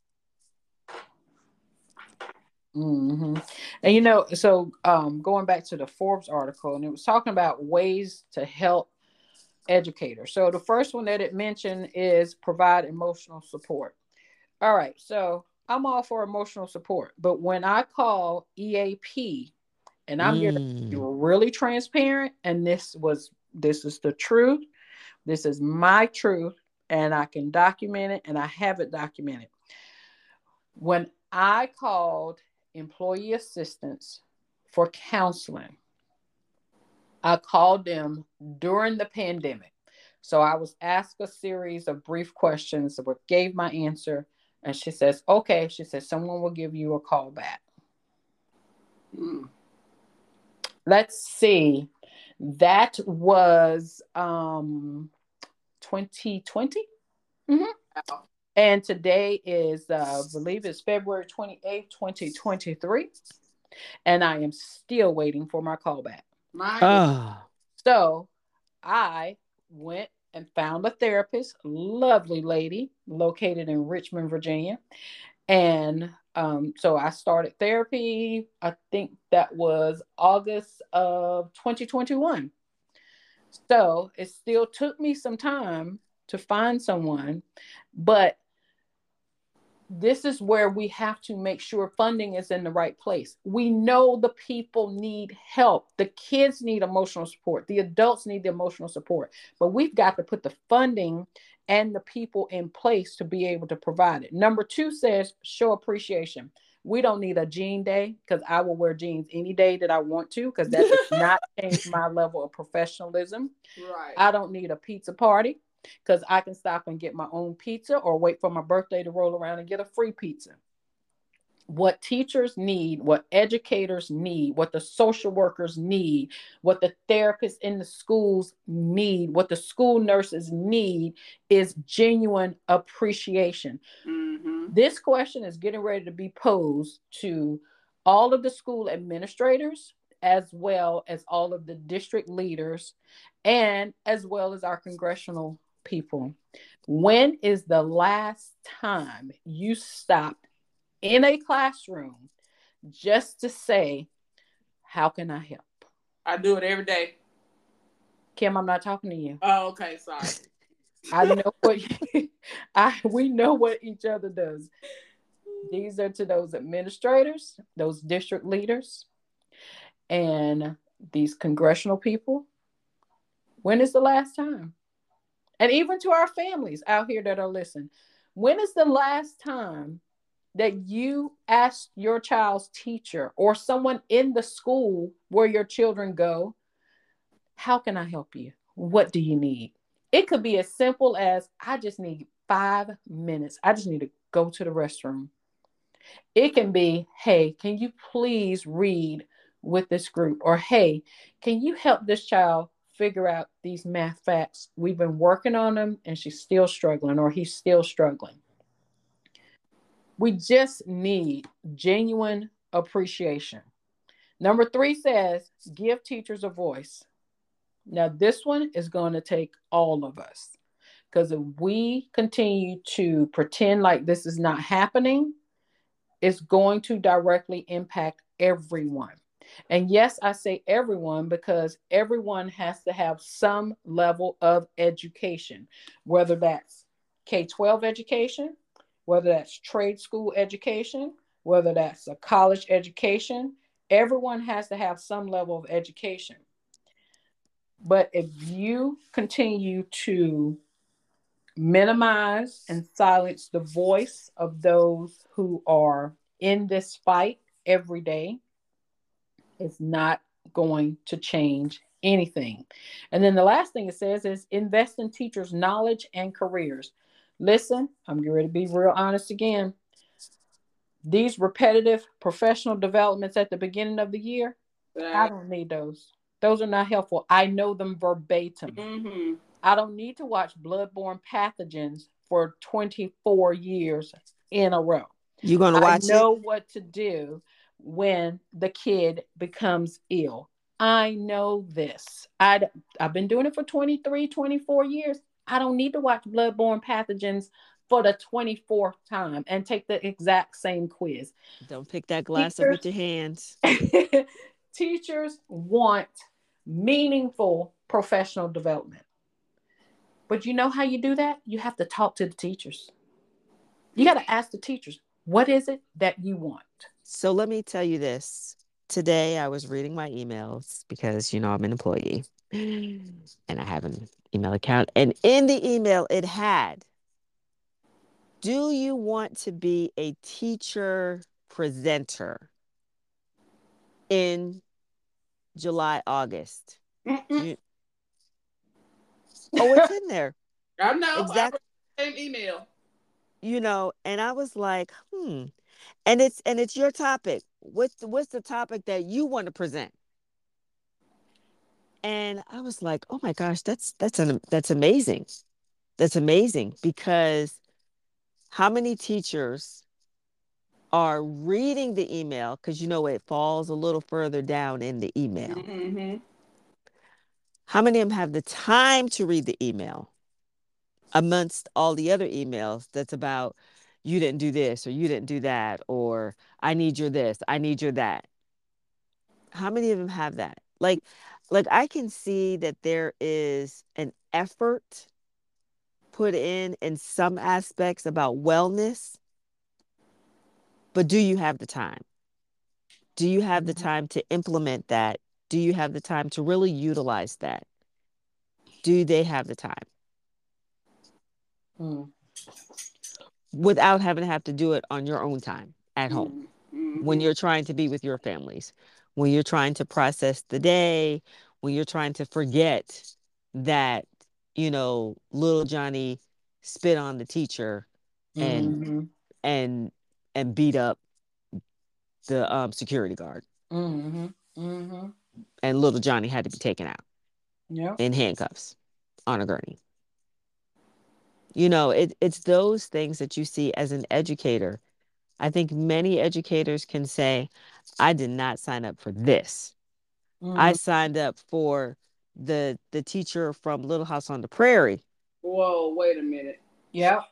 And so going back to the Forbes article, and it was talking about ways to help educators. So the first one that it mentioned is provide emotional support. All right, so I'm all for emotional support, but when I call EAP, and I'm here to be really transparent, and this is the truth. This is my truth, and I can document it, and I have it documented. When I called employee assistance for counseling, I called them during the pandemic. So I was asked a series of brief questions, gave my answer, and she says, okay, she says, someone will give you a call back. Let's see. That was 2020. And today is, I believe it's February 28th, 2023. And I am still waiting for my callback. So I went and found a therapist, lovely lady located in Richmond, Virginia. And so I started therapy. I think that was August of 2021. So it still took me some time to find someone, but this is where we have to make sure funding is in the right place. We know the people need help. The kids need emotional support. The adults need the emotional support. But we've got to put the funding and the people in place to be able to provide it. Number 2 says show appreciation. We don't need a jean day, because I will wear jeans any day that I want to, because that does not change my level of professionalism. Right. I don't need a pizza party, because I can stop and get my own pizza or wait for my birthday to roll around and get a free pizza. what teachers need, what educators need, what the social workers need, what the therapists in the schools need, what the school nurses need is genuine appreciation. Mm-hmm. This question is getting ready to be posed to all of the school administrators, as well as all of the district leaders, and as well as our congressional people. When is the last time you stopped in a classroom just to say, how can I help? I do it every day. Kim, I'm not talking to you. Oh, okay, sorry. I know what we know what each other does. These are to those administrators, those district leaders, and these congressional people. When is the last time? And even to our families out here that are listening, when is the last time that you asked your child's teacher or someone in the school where your children go, how can I help you? What do you need? It could be as simple as, I just need 5 minutes. I just need to go to the restroom. It can be, hey, can you please read with this group? Or, hey, can you help this child figure out these math facts? We've been working on them and she's still struggling, or he's still struggling. We just need genuine appreciation. Number 3 says, give teachers a voice. Now, this one is going to take all of us, because if we continue to pretend like this is not happening, it's going to directly impact everyone. And yes, I say everyone because everyone has to have some level of education, whether that's K-12 education, whether that's trade school education, whether that's a college education. Everyone has to have some level of education. But if you continue to minimize and silence the voice of those who are in this fight every day, it's not going to change anything. And then the last thing it says is invest in teachers' knowledge and careers. Listen, I'm going to be real honest again. These repetitive professional developments at the beginning of the year, I don't need those. Those are not helpful. I know them verbatim. Mm-hmm. I don't need to watch bloodborne pathogens for 24 years in a row. You going to watch it? I know what to do when the kid becomes ill. I know this. I've been doing it for 23, 24 years. I don't need to watch bloodborne pathogens for the 24th time and take the exact same quiz. Don't pick that glass up with your hands. Teachers want meaningful professional development. But you know how you do that? You have to talk to the teachers. You got to ask the teachers, what is it that you want? So let me tell you this. Today I was reading my emails because, I'm an employee and I have an email account. And in the email it had, do you want to be a teacher presenter in July, August? Oh, it's in there. I know. Exactly. Same email. And I was like, And it's your topic. What's the topic that you want to present? And I was like, oh my gosh, that's amazing. That's amazing, because how many teachers are reading the email, because it falls a little further down in the email. Mm-hmm. How many of them have the time to read the email amongst all the other emails that's about, you didn't do this or you didn't do that, or I need your this, I need your that? How many of them have that? Like I can see that there is an effort put in some aspects about wellness, but do you have the time? Do you have the time to implement that? Do you have the time to really utilize that? Do they have the time? Without having to have to do it on your own time at home, when you're trying to be with your families, when you're trying to process the day, when you're trying to forget that, little Johnny spit on the teacher and beat up the security guard. Mm-hmm. Mm-hmm. And little Johnny had to be taken out Yep. in handcuffs on a gurney. It's those things that you see as an educator. I think many educators can say, I did not sign up for this. I Mm. signed up for the teacher from Little House on the Prairie. Whoa, wait a minute. Yep.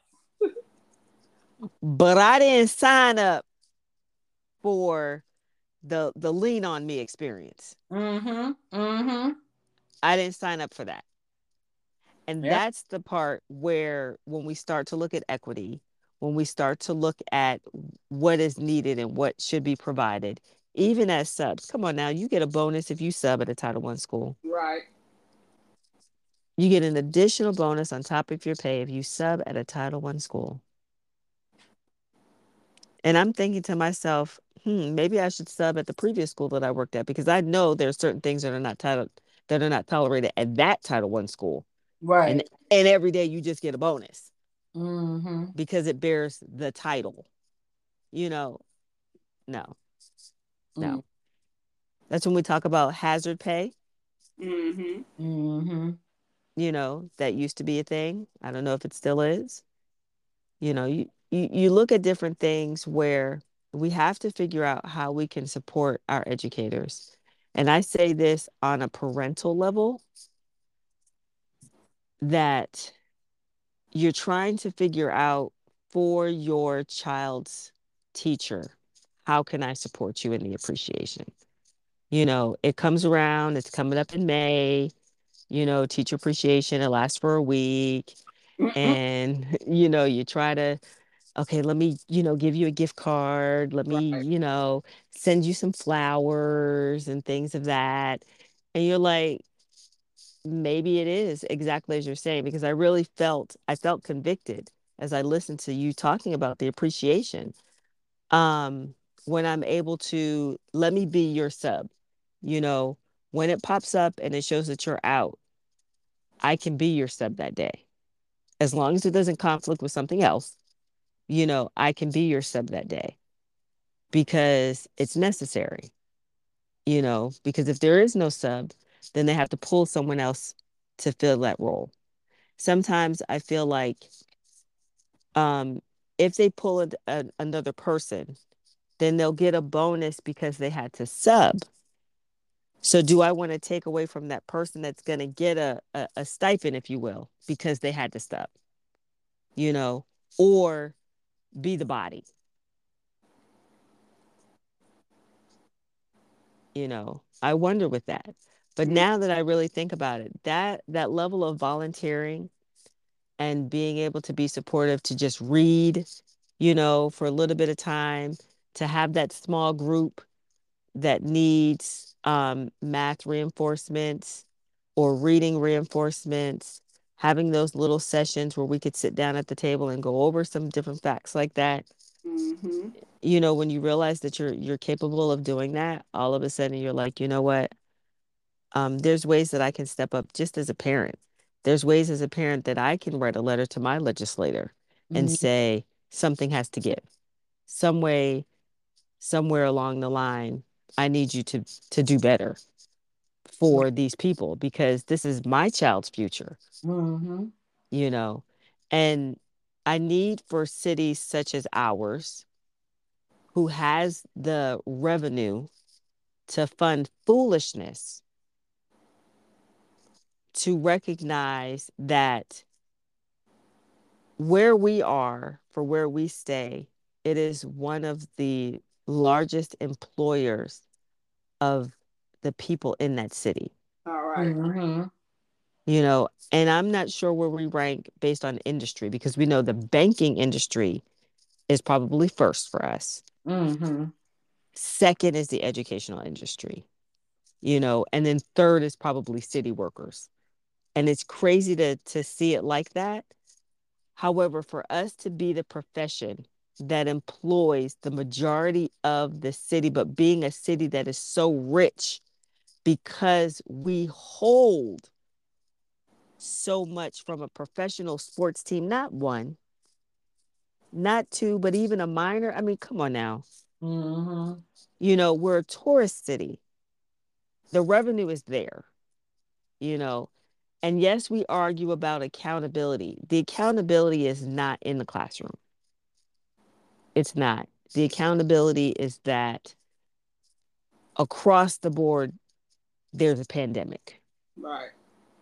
But I didn't sign up for the lean on me experience. Mm-hmm. Mm-hmm. I didn't sign up for that. And Yep. that's the part where when we start to look at equity, when we start to look at what is needed and what should be provided, even as subs. Come on now, you get a bonus if you sub at a Title I school. Right. You get an additional bonus on top of your pay if you sub at a Title I school. And I'm thinking to myself, maybe I should sub at the previous school that I worked at, because I know there are certain things that are not tolerated at that Title I school. Right. And every day you just get a bonus Mm-hmm. because it bears the title. No, Mm. no. That's when we talk about hazard pay. Mm-hmm. Mm-hmm. That used to be a thing. I don't know if it still is. You look at different things where we have to figure out how we can support our educators. And I say this on a parental level, that you're trying to figure out for your child's teacher, how can I support you in the appreciation? It comes around, it's coming up in May, teacher appreciation, it lasts for a week. And, you try to, okay, let me, give you a gift card. Let me, Right. send you some flowers and things of that. And you're like, maybe it is exactly as you're saying, because I felt convicted as I listened to you talking about the appreciation. When I'm able to, let me be your sub, you know, when it pops up and it shows that you're out, I can be your sub that day. As long as it doesn't conflict with something else, I can be your sub that day because it's necessary, because if there is no sub, then they have to pull someone else to fill that role. Sometimes I feel like um, if they pull another person, then they'll get a bonus because they had to sub. So do I want to take away from that person that's going to get a stipend, if you will, because they had to sub, you know, or be the body? I wonder with that. But now that I really think about it, that level of volunteering and being able to be supportive, to just read, for a little bit of time, to have that small group that needs math reinforcements or reading reinforcements, having those little sessions where we could sit down at the table and go over some different facts like that. Mm-hmm. When you realize that you're capable of doing that, all of a sudden you're like, you know what? There's ways that I can step up just as a parent. There's ways as a parent that I can write a letter to my legislator and Mm-hmm. say something has to give. Some way, somewhere along the line, I need you to do better for these people, because this is my child's future, Mm-hmm. you know. And I need for cities such as ours, who has the revenue to fund foolishness, to recognize that where we are, for where we stay, it is one of the largest employers of the people in that city. All right. Mm-hmm. And I'm not sure where we rank based on industry, because we know the banking industry is probably first for us. Mm-hmm. Second is the educational industry, and then third is probably city workers. And it's crazy to see it like that. However, for us to be the profession that employs the majority of the city, but being a city that is so rich because we hold so much from a professional sports team, not one, not two, but even a minor. I mean, come on now. Mm-hmm. You know, we're a tourist city. The revenue is there, you know. And yes, we argue about accountability. The accountability is not in the classroom. It's not. The accountability is that across the board, there's a pandemic. Right.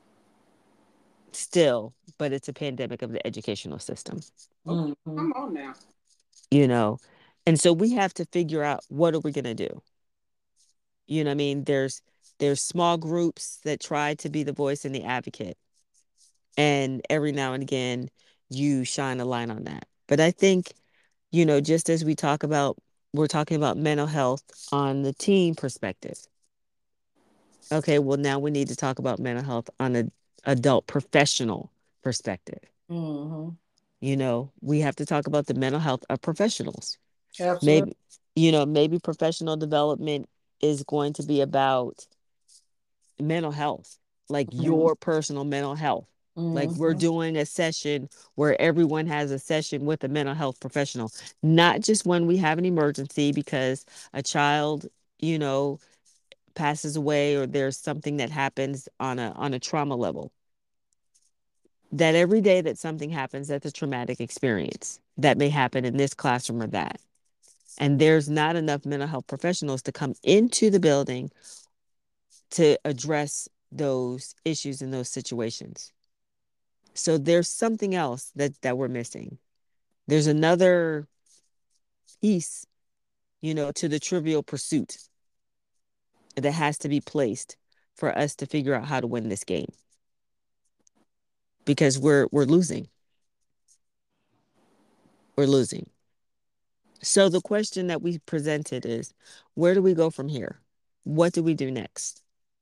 Still, but it's a pandemic of the educational system. Okay. Mm-hmm. Come on now. You know, and so we have to figure out, what are we going to do? You know what I mean? There's small groups that try to be the voice and the advocate. And every now and again, you shine a light on that. But I think, you know, just as we're talking about mental health on the teen perspective. Okay, well, now we need to talk about mental health on an adult professional perspective. Mm-hmm. You know, we have to talk about the mental health of professionals. Absolutely. Maybe, you know, maybe professional development is going to be about mental health, like your personal mental health. Like we're Mm-hmm. doing a session where everyone has a session with a mental health professional, not just when we have an emergency because a child, you know, passes away or there's something that happens on a trauma level. That every day that something happens, that's a traumatic experience that may happen in this classroom or that. And there's not enough mental health professionals to come into the building to address those issues in those situations. So there's something else that we're missing. There's another piece, you know, to the trivial pursuit that has to be placed for us to figure out how to win this game. Because we're losing. We're losing. So the question that we presented is, where do we go from here? What do we do next?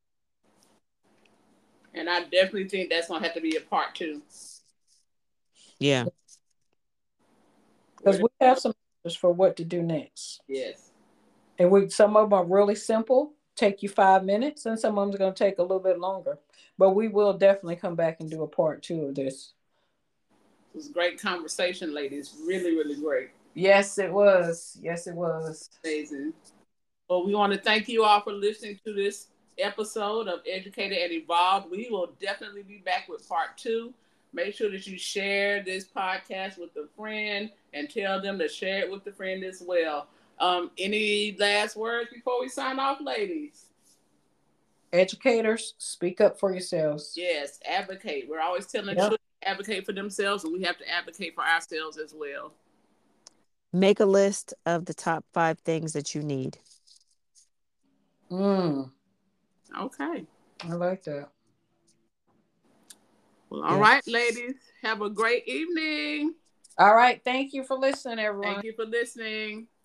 And I definitely think that's gonna have to be a part two. Yeah. Because we have some answers for what to do next. Yes. And some of them are really simple, take you 5 minutes, and some of them are going to take a little bit longer. But we will definitely come back and do a part two of this. It was a great conversation, ladies. Really, really great. Yes, it was. Yes, it was. Amazing. Well, we want to thank you all for listening to this episode of Educated and Evolved. We will definitely be back with part two. Make sure that you share this podcast with a friend and tell them to share it with the friend as well. Any last words before we sign off, ladies? Educators, speak up for yourselves. Yes, advocate. We're always telling children to advocate for themselves, and we have to advocate for ourselves as well. Make a list of the top 5 things that you need. Okay. I like that. Well, all right, ladies. Have a great evening. All right. Thank you for listening, everyone. Thank you for listening.